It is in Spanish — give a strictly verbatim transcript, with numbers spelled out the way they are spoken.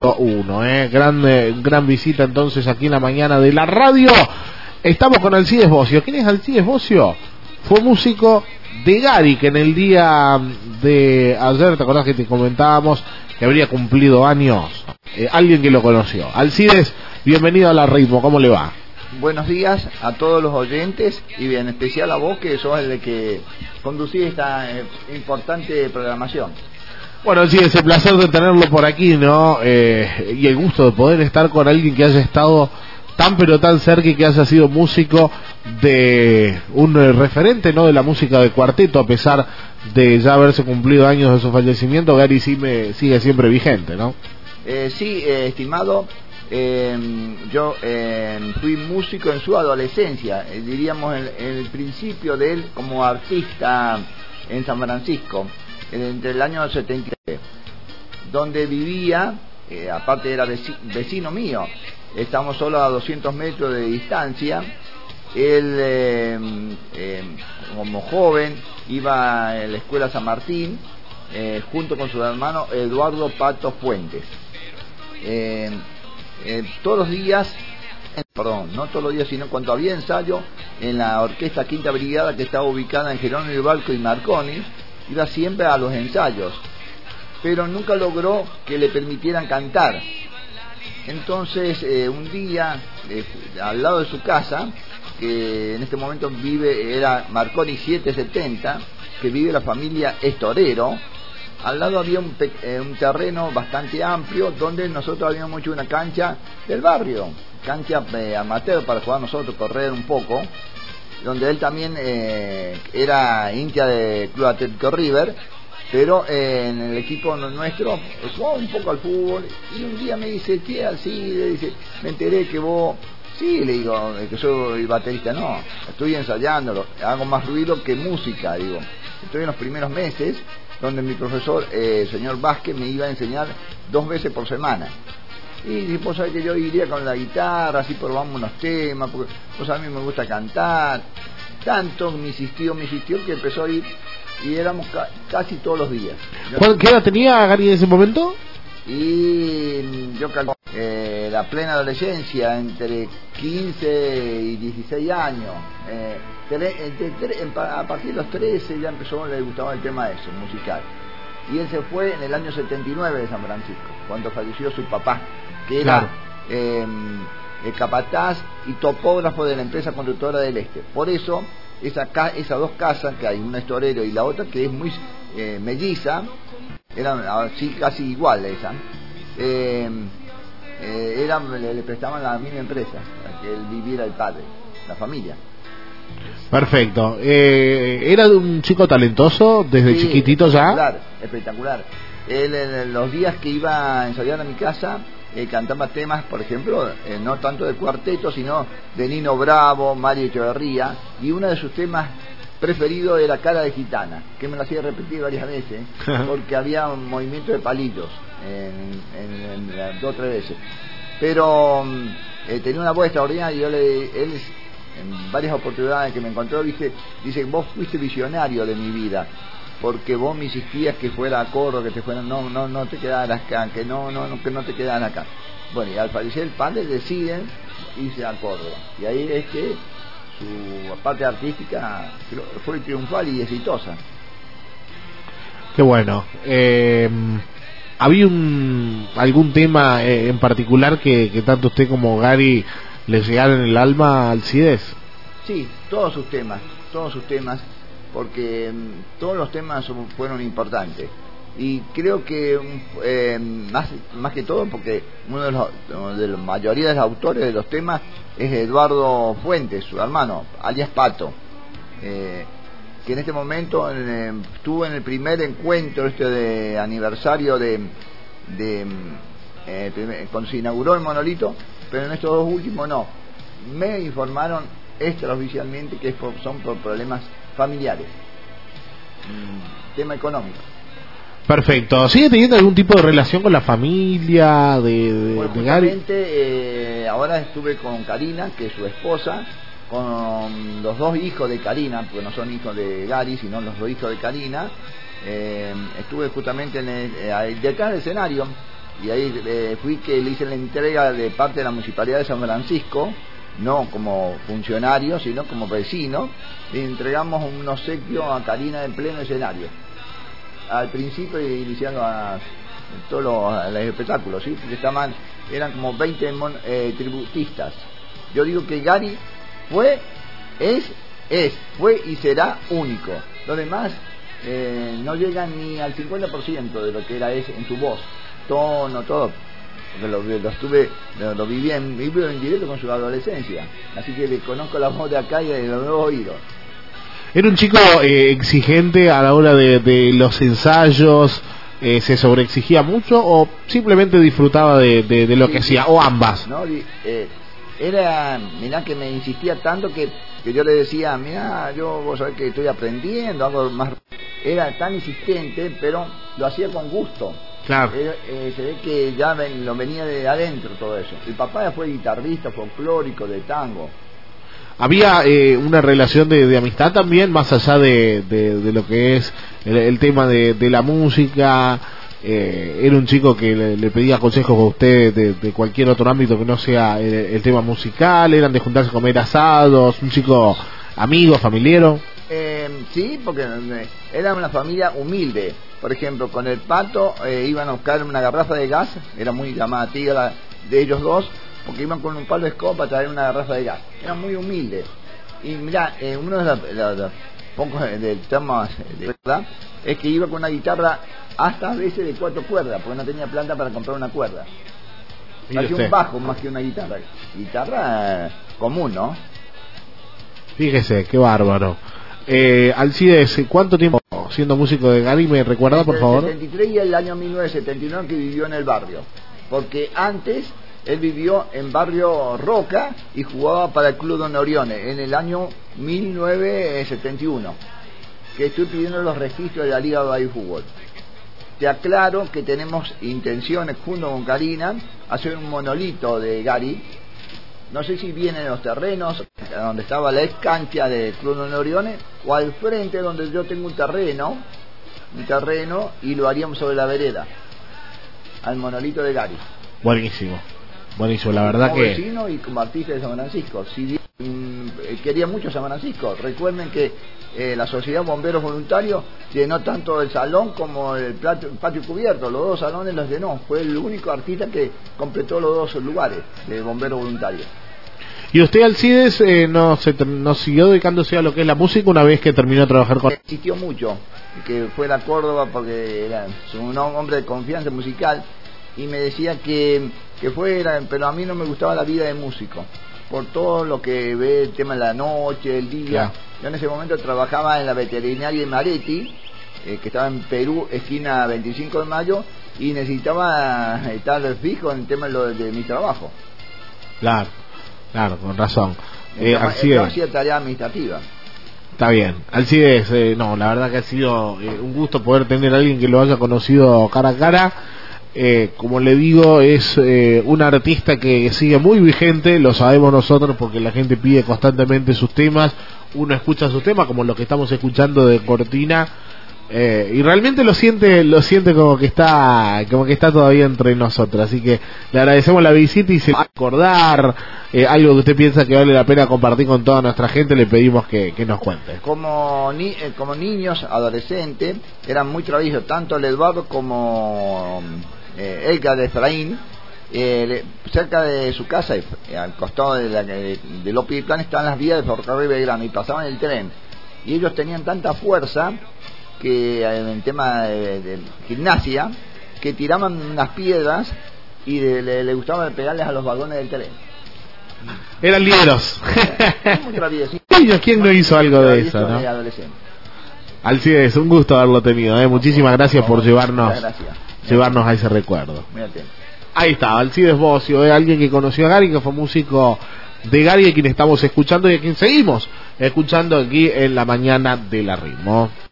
Uno, eh, gran, eh, gran visita entonces aquí en la mañana de la radio. Estamos con Alcides Bocio. ¿Quién es Alcides Bocio? Fue músico de Gary, que en el día de ayer, ¿te acordás que te comentábamos que habría cumplido años? Eh, alguien que lo conoció. Alcides, bienvenido a La Ritmo, ¿cómo le va? Buenos días a todos los oyentes y en especial a vos, que sos el que conducís esta eh, importante programación. Bueno, sí, es el placer de tenerlo por aquí, ¿no? Eh, y el gusto de poder estar con alguien que haya estado tan pero tan cerca y que haya sido músico de un eh, referente, ¿no? De la música de cuarteto, a pesar de ya haberse cumplido años de su fallecimiento. Gary sí me sigue siempre vigente, ¿no? Eh, sí, eh, estimado, eh, yo eh, fui músico en su adolescencia, eh, diríamos en, en el principio de él como artista en San Francisco, entre el año setenta y tres, donde vivía, eh, aparte era vecino, vecino mío, estamos solo a doscientos metros de distancia. Él, eh, eh, como joven, iba a la escuela San Martín, eh, junto con su hermano Eduardo Pato Fuentes. Eh, eh, todos los días, perdón, no todos los días, sino cuando había ensayo, en la orquesta Quinta Brigada, que estaba ubicada en Jerónimo Balco y Marconi, iba siempre a los ensayos, pero nunca logró que le permitieran cantar. Entonces, eh, un día, eh, al lado de su casa, que en este momento vive, era Marconi setecientos setenta, que vive la familia Estorero, al lado había un, eh, un terreno bastante amplio, donde nosotros habíamos hecho una cancha del barrio, cancha eh, amateur para jugar nosotros, correr un poco, donde él también eh, era hincha de Club Atlético River, pero eh, en el equipo nuestro jugaba un poco al fútbol, y un día me dice, ¿qué así? Le dice, me enteré que vos, sí, le digo, que soy baterista. No, estoy ensayándolo, hago más ruido que música, digo. Estoy en los primeros meses, donde mi profesor, eh, el señor Vázquez, me iba a enseñar dos veces por semana. Y vos sabés que yo iría con la guitarra, así probamos unos temas, porque vos sabés, a mí me gusta cantar. Tanto me insistió, me insistió, que empezó a ir, y éramos ca casi todos los días. Yo, ¿Qué edad tenía Gary en ese momento? Y yo calculo eh, la plena adolescencia, entre quince y dieciséis años. Eh, entre, entre, a partir de los trece ya empezó, le gustaba el tema de eso, musical. Y él se fue en el año setenta y nueve de San Francisco, cuando falleció su papá, que era claro. eh, el capataz y topógrafo de la empresa constructora del Este. Por eso, esa ca esas dos casas, que hay una Estorero y la otra, que es muy eh, melliza, eran así casi iguales, esa, eh, eh, eran, le, le prestaban la misma empresa, para que él viviera el padre, la familia. Perfecto. Eh, ¿Era un chico talentoso desde sí, chiquitito ya? Espectacular, espectacular. Él, en los días que iba a ensayar a mi casa, eh, cantaba temas, por ejemplo, eh, no tanto de cuarteto, sino de Nino Bravo, Mario Echeverría, y uno de sus temas preferidos era Cara de Gitana, que me lo hacía repetir varias veces, porque había un movimiento de palitos en, en, en, dos o tres veces. Pero eh, tenía una voz extraordinaria, y yo le, él, en varias oportunidades que me encontró, dice, dice, vos fuiste visionario de mi vida, porque vos me insistías que fuera a Córdoba, que te fuera, no, no, no te quedaras acá, que no, no, no, que no te quedaran acá. Bueno, y al fallecer el padre deciden irse a Córdoba, y ahí es que su parte artística fue triunfal y exitosa. Qué bueno. Eh, ¿Había un algún tema eh, en particular que, que tanto usted como Gary le llegaron en el alma, Alcides? Sí, todos sus temas, todos sus temas, porque um, todos los temas fueron importantes. Y creo que eh, más, más que todo, porque uno de los, de la mayoría de los autores de los temas es Eduardo Fuentes, su hermano, alias Pato, eh, que en este momento eh, estuvo en el primer encuentro este de aniversario de, de eh, primer, cuando se inauguró el monolito, pero en estos dos últimos no. Me informaron extraoficialmente que son por problemas familiares, mm, tema económico. Perfecto. ¿Sigue teniendo algún tipo de relación con la familia de, de, bueno, de Gary? Justamente, eh, ahora estuve con Karina, que es su esposa, con los dos hijos de Karina, porque no son hijos de Gary, sino los dos hijos de Karina. Eh, estuve justamente en el, eh, detrás del escenario, y ahí eh, fui que le hice la entrega de parte de la Municipalidad de San Francisco, no como funcionario, sino como vecino. Le entregamos un obsequio a Karina en pleno escenario, al principio iniciando a todos los, los espectáculos, ¿sí? Porque estaban, eran como veinte mon, eh, tributistas. Yo digo que Gary fue, es, es, fue y será único. Los demás eh, no llegan ni al cincuenta por ciento de lo que era es en su voz, tono, todo. Porque lo, lo estuve, lo, lo viví en vivo en directo con su adolescencia, así que le conozco la voz de acá y de los nuevos oídos. Era un chico eh, exigente a la hora de, de los ensayos, eh, se sobreexigía mucho o simplemente disfrutaba de, de, de lo sí, que hacía, o ambas. No, eh, era, mirá que me insistía tanto que, que yo le decía, mirá, yo vos sabés que estoy aprendiendo, algo más. Era tan insistente, pero lo hacía con gusto. Claro. Eh, eh, se ve que ya ven, lo venía de adentro todo eso. El papá fue guitarrista folclórico de tango. Había eh, una relación de, de amistad también, más allá de, de, de lo que es el, el tema de, de la música. Eh, era un chico que le, le pedía consejos a usted de, de cualquier otro ámbito que no sea el, el tema musical. Eran de juntarse a comer asados, un chico amigo, familiero. Eh, sí, porque era una familia humilde. Por ejemplo, con el Pato eh, iban a buscar una garrafa de gas, era muy llamativa la, de ellos dos, porque iban con un palo de escoba para traer una garrafa de gas. Era muy humilde. Y mirá, eh, uno de los, los, los pocos de temas de verdad es que iba con una guitarra hasta a veces de cuatro cuerdas, porque no tenía planta para comprar una cuerda. Hacía un bajo más que una guitarra. Guitarra eh, común, ¿no? Fíjese, qué bárbaro. Eh, Alcides, ¿cuánto tiempo siendo músico de Gary? ¿Me recuerda, por favor? El setenta y tres y el año mil novecientos setenta y nueve que vivió en el barrio. Porque antes él vivió en barrio Roca y jugaba para el Club Don Orione en el año mil novecientos setenta y uno. Que estoy pidiendo los registros de la Liga de Bahía Fútbol. Te aclaro que tenemos intenciones junto con Karina hacer un monolito de Gary. No sé si viene en los terrenos donde estaba la ex cancha de Club Don Orione o al frente donde yo tengo un terreno, un terreno y lo haríamos sobre la vereda, al monolito de Gary. Buenísimo, buenísimo, la verdad como que... Como vecino y como artista de San Francisco. Si bien, mmm, quería mucho San Francisco, recuerden que eh, la Sociedad Bomberos Voluntarios llenó tanto el salón como el patio, el patio cubierto, los dos salones los llenó, fue el único artista que completó los dos lugares de bomberos voluntarios. ¿Y usted, Alcides, eh, no, se, no siguió dedicándose a lo que es la música una vez que terminó de trabajar con...? Existió mucho, que fuera a Córdoba porque era un hombre de confianza musical y me decía que, que fuera, pero a mí no me gustaba la vida de músico, por todo lo que ve el tema de la noche, el día. Claro. Yo en ese momento trabajaba en la veterinaria de Maretti, eh, que estaba en Perú, esquina veinticinco de mayo, y necesitaba estar fijo en el tema de, lo, de mi trabajo. Claro. Claro, con razón. Eh, Alcides, yo hacía tarea administrativa. Está bien. Alcides, eh, no, la verdad que ha sido eh, un gusto poder tener a alguien que lo haya conocido cara a cara. Eh, como le digo, es eh, un artista que sigue muy vigente, lo sabemos nosotros porque la gente pide constantemente sus temas, uno escucha sus temas como lo que estamos escuchando de Cortina. Eh, y realmente lo siente lo siente como que está como que está todavía entre nosotros, así que le agradecemos la visita y si va a acordar eh, algo que usted piensa que vale la pena compartir con toda nuestra gente, le pedimos que, que nos cuente. Como ni, eh, como niños, adolescentes, eran muy traviesos, tanto el Eduardo como eh, Edgar de Efraín. Eh, cerca de su casa, eh, al costado de, la, de, de López y Plan, estaban las vías de ferrocarril Belgrano y pasaban el tren, y ellos tenían tanta fuerza que en el tema de, de gimnasia, que tiraban unas piedras y de, le, le gustaba pegarles a los vagones del tren. Eran lieros. Muy traviesos. ¿Quién no hizo algo de eso, no? Alcides, un gusto haberlo tenido, ¿eh? Muchísimas gracias por llevarnos llevarnos a ese recuerdo. Ahí está, Alcides Bocio, ¿eh? Alguien que conoció a Gary, que fue músico de Gary, a quien estamos escuchando y a quien seguimos escuchando aquí en la mañana de La Ritmo.